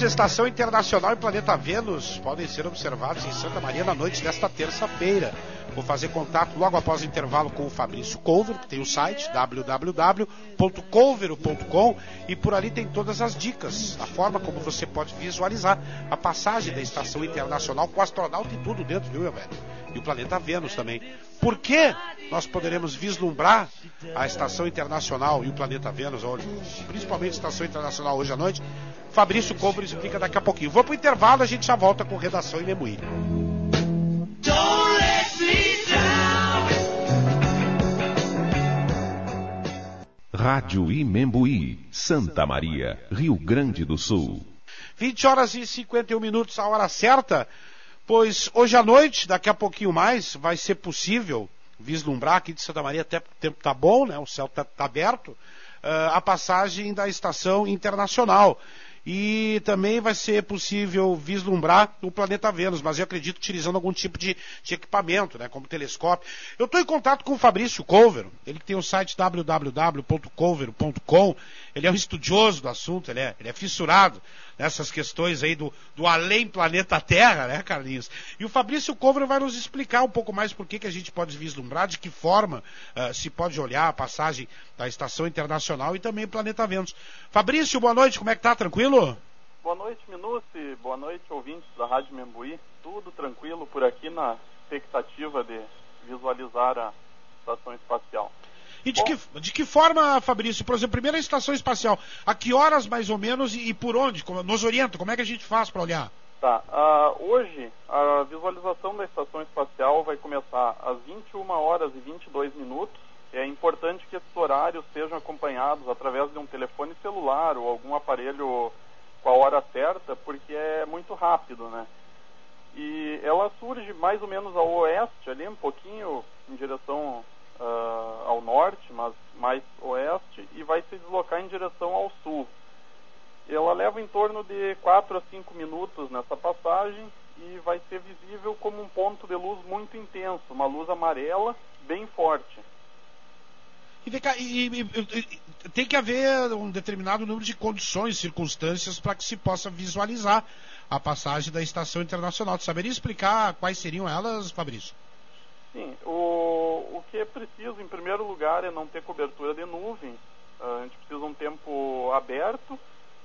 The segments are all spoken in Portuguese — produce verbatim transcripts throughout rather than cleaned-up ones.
da Estação Internacional e Planeta Vênus podem ser observados em Santa Maria na noite desta terça-feira. Vou fazer contato logo após o intervalo com o Fabrício Couvero, que tem o site w w w ponto couvero ponto com, e por ali tem todas as dicas, a forma como você pode visualizar a passagem da Estação Internacional com o astronauta e tudo dentro, viu, meu velho? E o planeta Vênus também. Por que nós poderemos vislumbrar a Estação Internacional e o planeta Vênus hoje, principalmente a Estação Internacional hoje à noite? Fabrício Couvero explica daqui a pouquinho. Vou pro intervalo, a gente já volta com Redação em Membuí. Rádio Imembuí, Santa Maria, Rio Grande do Sul. vinte horas e cinquenta e um minutos, a hora certa, pois hoje à noite, daqui a pouquinho mais, vai ser possível vislumbrar aqui de Santa Maria, até o tempo está bom, né? O céu está tá aberto, uh, a passagem da Estação Internacional. E também vai ser possível vislumbrar o planeta Vênus, mas eu acredito utilizando algum tipo de, de equipamento, né, como telescópio. Eu estou em contato com o Fabrício Couvero, ele que tem o site w w w ponto couvero ponto com, ele é um estudioso do assunto, ele é, ele é fissurado nessas questões aí do, do além planeta Terra, né, Carlinhos? E o Fabrício Couvero vai nos explicar um pouco mais por que, que a gente pode vislumbrar, de que forma uh, se pode olhar a passagem da Estação Internacional e também o planeta Vênus. Fabrício, boa noite, como é que tá? Tranquilo? Boa noite, Minucci. Boa noite, ouvintes da Rádio Membuí. Tudo tranquilo por aqui na expectativa de visualizar a estação espacial. E de, Bom, que, de que forma, Fabrício? Por exemplo, primeira estação espacial, a que horas mais ou menos e, e por onde? Como, nos orienta, como é que a gente faz para olhar? Tá, uh, hoje a visualização da estação espacial vai começar às vinte e uma horas e vinte e dois minutos. É importante que esses horários sejam acompanhados através de um telefone celular ou algum aparelho com a hora certa, porque é muito rápido, né? E ela surge mais ou menos ao oeste, ali um pouquinho em direção uh, ao norte, mas mais oeste, e vai se deslocar em direção ao sul. Ela leva em torno de quatro a cinco minutos nessa passagem e vai ser visível como um ponto de luz muito intenso, uma luz amarela bem forte. E, e, e, e tem que haver um determinado número de condições, circunstâncias para que se possa visualizar a passagem da Estação Internacional. Tu saberia explicar quais seriam elas, Fabrício? Sim, o, o que é preciso, em primeiro lugar, é não ter cobertura de nuvens. A gente precisa de um tempo aberto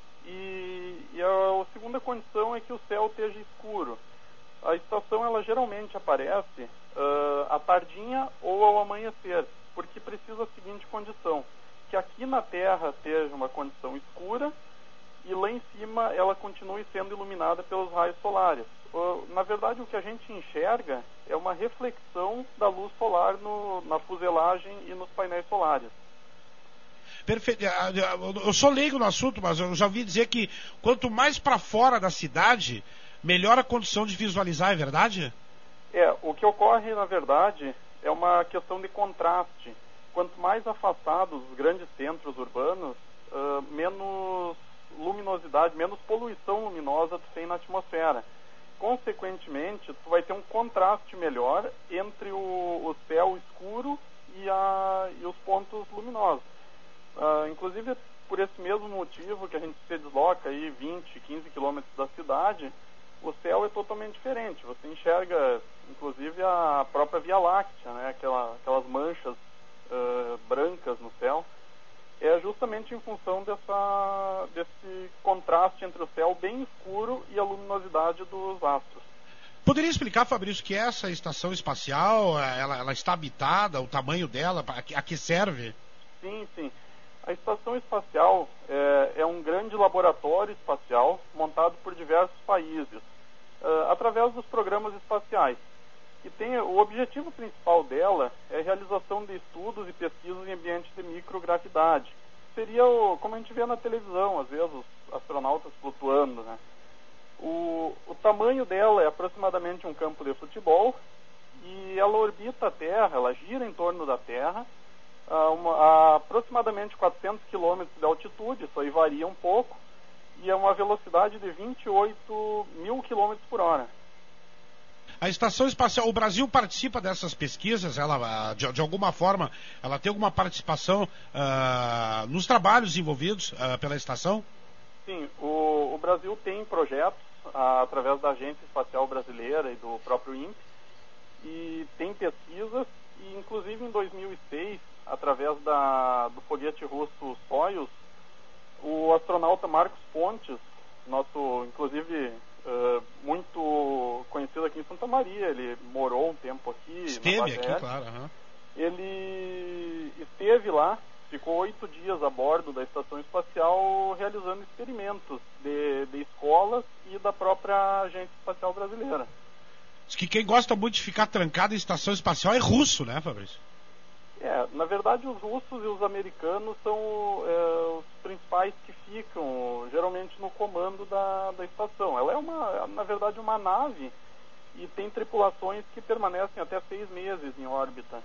e, e a, a segunda condição é que o céu esteja escuro. A estação, ela geralmente aparece uh, à tardinha ou ao amanhecer, porque precisa a seguinte condição, que aqui na Terra esteja uma condição escura e lá em cima ela continue sendo iluminada pelos raios solares. Na verdade, o que a gente enxerga é uma reflexão da luz solar no, na fuselagem e nos painéis solares. Perfeito. Eu sou leigo no assunto, mas eu já ouvi dizer que quanto mais para fora da cidade, melhor a condição de visualizar, é verdade? É, o que ocorre, na verdade, é uma questão de contraste. Quanto mais afastados os grandes centros urbanos, uh, menos luminosidade, menos poluição luminosa tu tem na atmosfera. Consequentemente, tu vai ter um contraste melhor entre o, o céu escuro e, a, e os pontos luminosos. Uh, inclusive, por esse mesmo motivo que a gente se desloca aí vinte, quinze quilômetros da cidade, o céu é totalmente diferente. Você enxerga, inclusive, a própria Via Láctea, né? Aquela, aquelas manchas uh, brancas no céu. É justamente em função dessa, desse contraste entre o céu bem escuro e a luminosidade dos astros. Poderia explicar, Fabrício, que essa estação espacial, ela, ela está habitada, o tamanho dela, a que, a que serve? Sim, sim. A estação espacial é, é um grande laboratório espacial montado por diversos países, uh, através dos programas espaciais. E tem, o objetivo principal dela é a realização de estudos e pesquisas em ambientes de microgravidade. Seria o, como a gente vê na televisão, às vezes, os astronautas flutuando, né? O, o tamanho dela é aproximadamente um campo de futebol e ela orbita a Terra, ela gira em torno da Terra, a, uma, a aproximadamente quatrocentos quilômetros de altitude, isso aí varia um pouco, e é uma velocidade de vinte e oito mil quilômetros por hora. A estação espacial, o Brasil participa dessas pesquisas, ela, de, de alguma forma, ela tem alguma participação uh, nos trabalhos envolvidos uh, pela estação? Sim, o, o Brasil tem projetos a, através da Agência Espacial Brasileira e do próprio I N P, e tem pesquisas, e inclusive em dois mil e seis, através da, do foguete russo Soyuz, o astronauta Marcos Pontes, nosso, inclusive, uh, muito conhecido aqui em Santa Maria, ele morou um tempo aqui. Esteve na aqui, claro. Uhum. Ele esteve lá, ficou oito dias a bordo da Estação Espacial realizando experimentos de, de escolas e da própria Agência Espacial Brasileira. Diz que quem gosta muito de ficar trancado em estação espacial é russo, né, Fabrício? É, na verdade os russos e os americanos são é, os principais que ficam geralmente no comando da, da estação. Ela é uma, na verdade, uma nave e tem tripulações que permanecem até seis meses em órbita.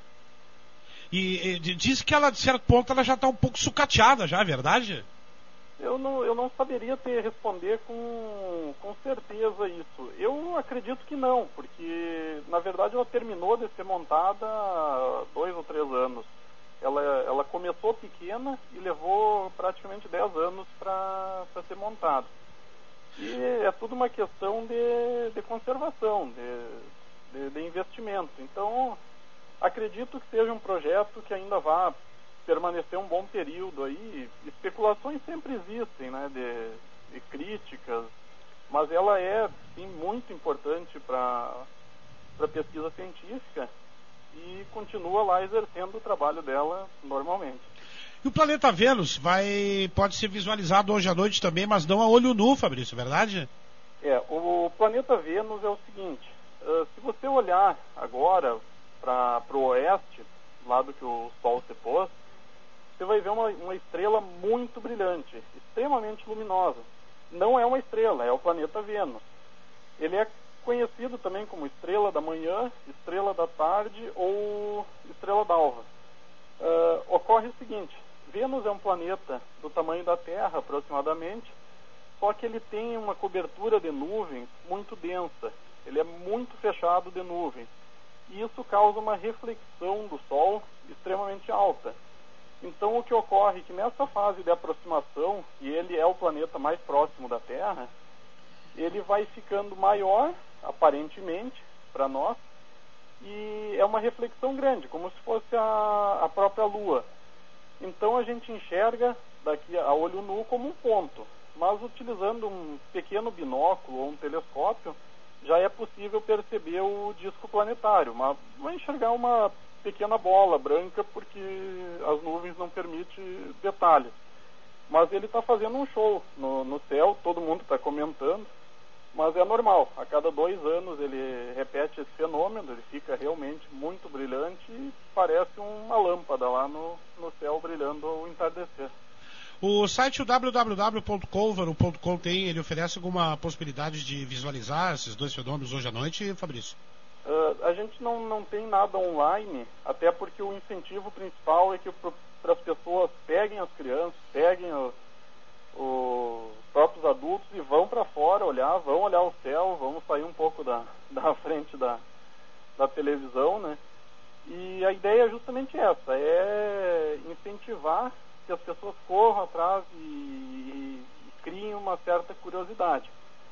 E, e diz que ela, de certo ponto, ela já está um pouco sucateada, já, é verdade? Eu não, eu não saberia te responder com, com certeza isso. Eu acredito que não, porque, na verdade, ela terminou de ser montada há dois ou três anos. Ela, ela começou pequena e levou praticamente dez anos para ser montada. E é tudo uma questão de, de conservação, de, de, de investimento. Então, acredito que seja um projeto que ainda vá permanecer um bom período aí. Especulações sempre existem, né, de, de críticas, mas ela é, sim, muito importante para a pesquisa científica e continua lá exercendo o trabalho dela normalmente. E o planeta Vênus vai, pode ser visualizado hoje à noite também, mas não a olho nu, Fabrício, é verdade? É, o planeta Vênus é o seguinte, uh, se você olhar agora para o oeste, lado que o Sol se pôs, você vai ver uma, uma estrela muito brilhante, extremamente luminosa. Não é uma estrela, é o planeta Vênus. Ele é conhecido também como estrela da manhã, estrela da tarde ou estrela d'alva. Uh, ocorre o seguinte, Vênus é um planeta do tamanho da Terra, aproximadamente, só que ele tem uma cobertura de nuvens muito densa. Ele é muito fechado de nuvens. E isso causa uma reflexão do Sol extremamente alta. Então, o que ocorre é que nessa fase de aproximação, e ele é o planeta mais próximo da Terra, ele vai ficando maior, aparentemente, para nós, e é uma reflexão grande, como se fosse a, a própria Lua. Então, a gente enxerga daqui a olho nu como um ponto, mas utilizando um pequeno binóculo ou um telescópio, já é possível perceber o disco planetário, mas vai enxergar uma pequena bola branca porque as nuvens não permitem detalhes. Mas ele está fazendo um show no, no céu, todo mundo está comentando, mas é normal. A cada dois anos ele repete esse fenômeno, ele fica realmente muito brilhante e parece uma lâmpada lá no, no céu brilhando ao entardecer. O site w w w ponto colvaro ponto com tem, ele oferece alguma possibilidade de visualizar esses dois fenômenos hoje à noite, Fabrício? Uh, a gente não, não tem nada online, até porque o incentivo principal é que para as pessoas peguem as crianças, peguem os, os próprios adultos e vão para fora olhar, vão olhar o céu, vamos sair um pouco da, da frente da, da televisão, né? E a ideia é justamente essa, é incentivar que as pessoas corram atrás e, e, e criem uma certa curiosidade.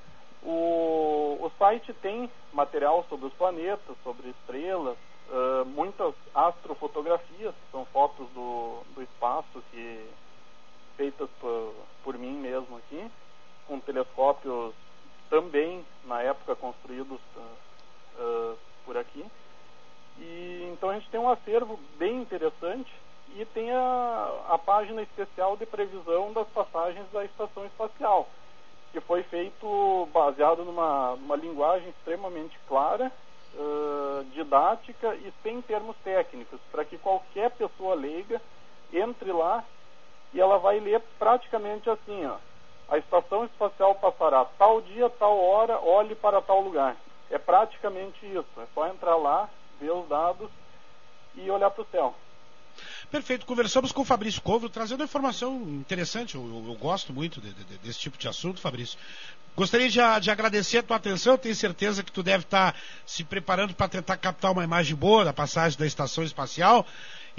O, o site tem material sobre os planetas, sobre estrelas, uh, muitas astrofotografias, que são fotos do, do espaço que, feitas por, por mim mesmo aqui, com telescópios também, na época, construídos uh, uh, por aqui. E, então a gente tem um acervo bem interessante e tem a, a página especial de previsão das passagens da Estação Espacial, que foi feito baseado numa, numa linguagem extremamente clara, uh, didática e sem termos técnicos, para que qualquer pessoa leiga entre lá e ela vai ler praticamente assim, ó, a Estação Espacial passará tal dia, tal hora, olhe para tal lugar. É praticamente isso, é só entrar lá, ver os dados e olhar para o céu. Perfeito, conversamos com o Fabrício Colvaro, trazendo informação interessante, eu, eu, eu gosto muito de, de, desse tipo de assunto, Fabrício. Gostaria de, de agradecer a tua atenção, tenho certeza que tu deve estar se preparando para tentar captar uma imagem boa da passagem da Estação Espacial,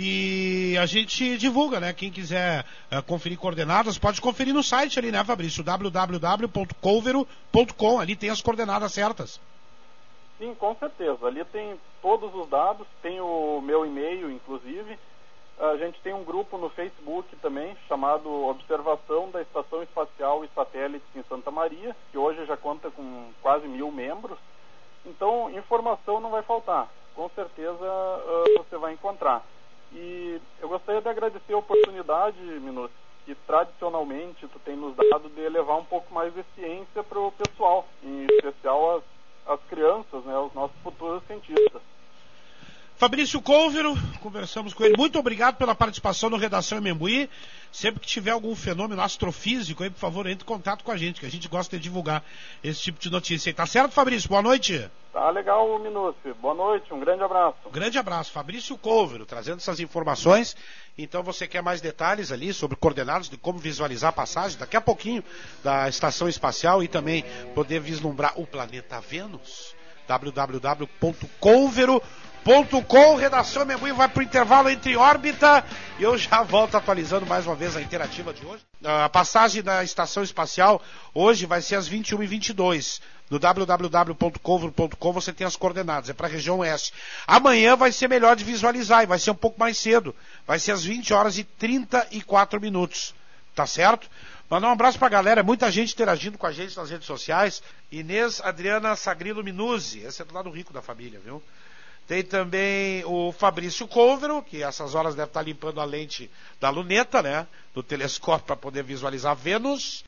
e a gente divulga, né? Quem quiser uh, conferir coordenadas, pode conferir no site ali, né, Fabrício? w w w ponto couvero ponto com, ali tem as coordenadas certas. Sim, com certeza. Ali tem todos os dados, tem o meu e-mail, inclusive. A gente tem um grupo no Facebook também, chamado Observação da Estação Espacial e Satélites em Santa Maria, que hoje já conta com quase mil membros. Então, informação não vai faltar. Com certeza uh, você vai encontrar. E eu gostaria de agradecer a oportunidade, Minuto, que tradicionalmente tu tem nos dado de levar um pouco mais de ciência para o pessoal, em especial as, as crianças, né, os nossos futuros cientistas. Fabrício Couvero, conversamos com ele. Muito obrigado pela participação no Redação Imembuí. Sempre que tiver algum fenômeno astrofísico aí, por favor, entre em contato com a gente, que a gente gosta de divulgar esse tipo de notícia aí. Tá certo, Fabrício? Boa noite. Tá legal, Minúcio. Boa noite, um grande abraço. Um grande abraço. Fabrício Couvero, trazendo essas informações. Então, você quer mais detalhes ali sobre coordenadas de como visualizar a passagem, daqui a pouquinho, da estação espacial e também poder vislumbrar o planeta Vênus? w w w ponto couvero ponto com. Redação Imembuí vai para o intervalo entre órbita e eu já volto atualizando mais uma vez a interativa de hoje. A passagem da estação espacial hoje vai ser às vinte e uma e vinte e dois. No w w w ponto couvero ponto com você tem as coordenadas, é para a região oeste. Amanhã vai ser melhor de visualizar e vai ser um pouco mais cedo. Vai ser às vinte horas e trinta e quatro minutos. Tá certo? Mandar um abraço pra galera, muita gente interagindo com a gente nas redes sociais. Inês Adriana Sagrilo Minuzzi, esse é do lado rico da família, viu? Tem também o Fabrício Couvero, que essas horas deve estar limpando a lente da luneta, né? Do telescópio para poder visualizar Vênus.